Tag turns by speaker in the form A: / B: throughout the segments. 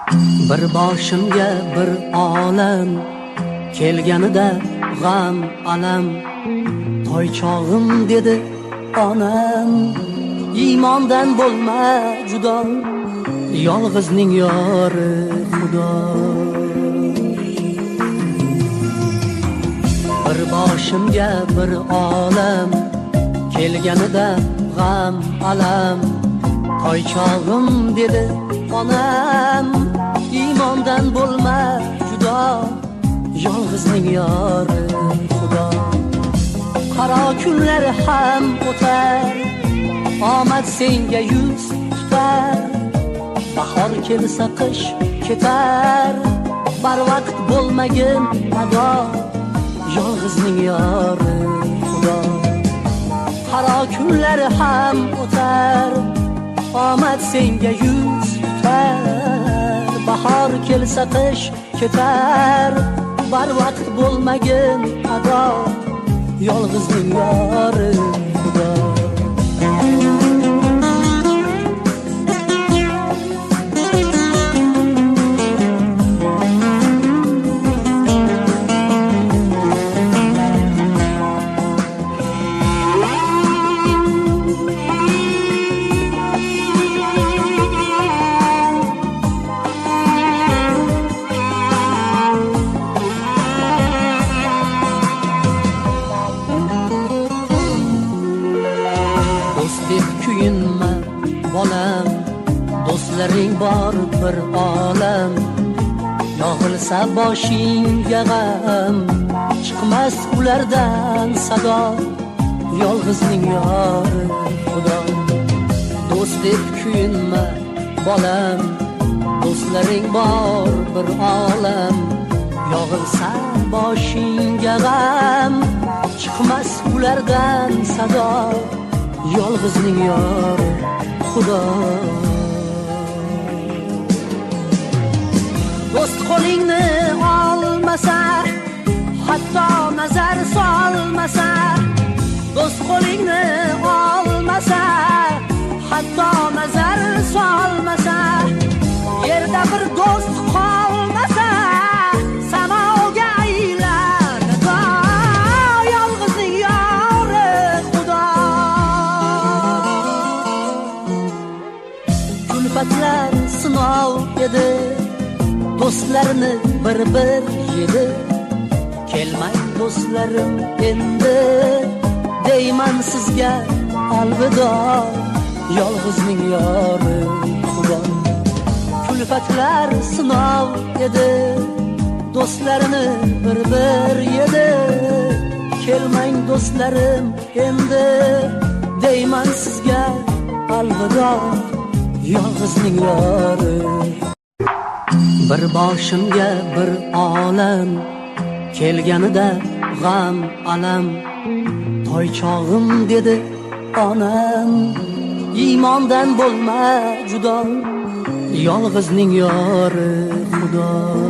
A: Bir boshimga bir olam kelganida g'am alam toychog'im dedi onam iymondan bo'lma judo yolg'izning yori xudo. Bir boshimga bir olam kelganida g'am alam toychog'im dedi onam iymondan bo'lma judo yolg'izning yori xudo. Qaro kunlar ham o'tar omad senga yuz tutar bahor kelsa qish ketar barvaqt bo'lmagin ado yolg'izning yori xudo. Qaro kunlar ham o'tar omad senga yuz tutar bahor kelsa qish ketar barvaqt bo'lmagin ado yolg'izning yori xudo. Kuyinma bolam do'stlaring bor bir olam yog'ilsa boshingga g'am chiqmas ulardan sado yolg'izning yori xudo. Do'st deb kuyinma bolam do'stlaring bor bir olam yog'ilsa boshingga g'am chiqmas ulardan sado yolg'izning yori xudo. Do'st qo'lingni olmasa hatto nazar solmasa do'st qo'lingni olmasa hatto nazar solmasa yerda bir do'st qolmasa samoga aylanadi yolg'izning yori xudo. Kulfatlar sinov edi do'stlarni bir yedi kelmang do'stlarim endi deyman sizga alvido yolg'izning yori xudo. Kulfatlar sinov edi do'stlarni bir yedi kelmang do'stlarim endi deyman sizga alvido yolg'izning yori. Bir boshimga bir olam kelganida g'am alam toychog'im dedi onam iymondan bo'lma judo yolg'izning yori xudo.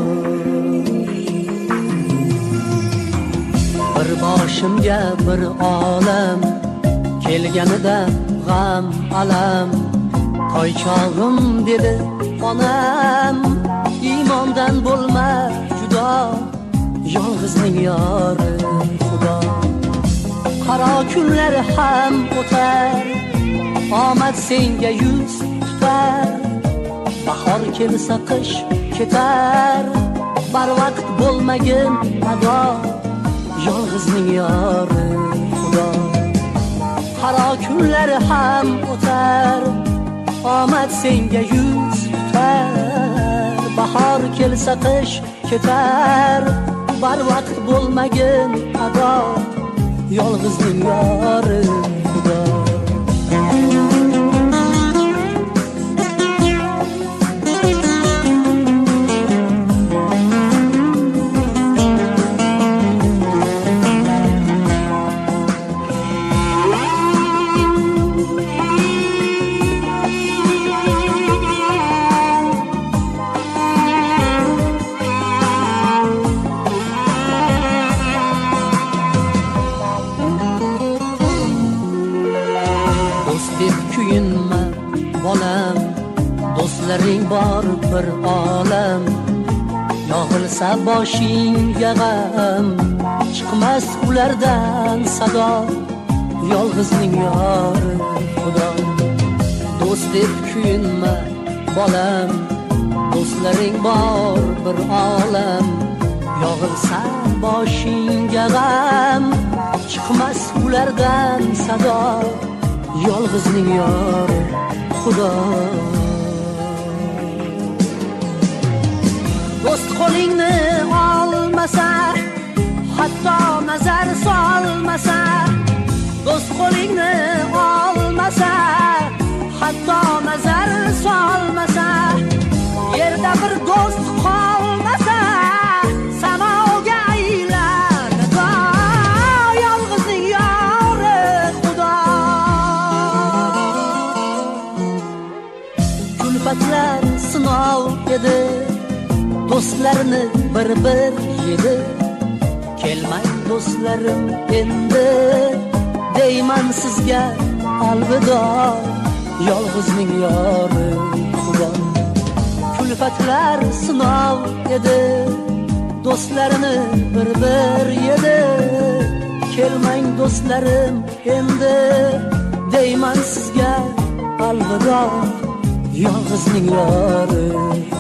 A: Bir boshimga bir olam kelganida g'am alam toychog'im dedi onam iymondan bo'lma judo yolg'izning yori xudo. Qaro kunlar ham o'tar omad senga yuz tutar bahor kelsa qish ketar barvaqt bo'lmagin ado yolg'izning yori xudo. Qaro kunlar ham o'tar omad senga yuz tutar bahor kelsa qish ketar barvaqt bo'lmagin ado yolg'izning yori xudo. bor bir olam, yog'ilsa boshingga g'am, chiqmas ulardan sado, yolg'izning yori Xudo. Do'st deb kuyinma bolam, do'stlaring bor bir olam, yog'ilsa boshingga g'am, chiqmas ulardan sado, yolg'izning yori Xudo. Do'st qo'lingni olmasa, hatto nazar solmasa, do'st qo'lingni olmasa, hatto nazar solmasa, yerda bir do'st qolmasa, samoga aylanadi yolg'izning yori Xudo. Kulfatlar sinov edi, do'stlarni bir-bir yedi. Kelmang do'stlarim endi, deyman sizga alvido, yolg'izning yori Xudo. Kulfatlar sinov edi, do'stlarini bir-bir yedi. Kelmang do'stlarim endi, deyman sizga alvido, yolg'izning yori